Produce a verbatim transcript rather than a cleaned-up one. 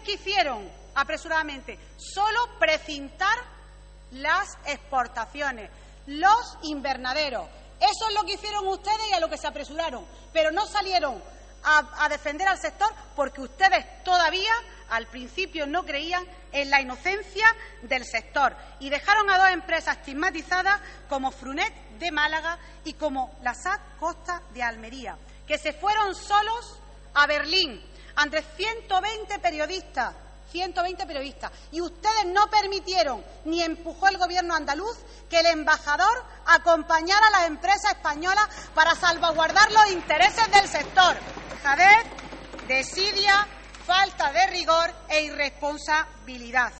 ¿qué hicieron apresuradamente? Solo precintar las exportaciones, los invernaderos. Eso es lo que hicieron ustedes y a lo que se apresuraron, pero no salieron a, a defender al sector porque ustedes todavía al principio no creían en la inocencia del sector y dejaron a dos empresas estigmatizadas como Frunet de Málaga y como la S A C Costa de Almería, que se fueron solos a Berlín ante ciento veinte periodistas, ciento veinte periodistas, y ustedes no permitieron ni empujó el Gobierno andaluz que el embajador acompañara a las empresas españolas para salvaguardar los intereses del sector. Dejadez, desidia, falta de rigor e irresponsabilidad.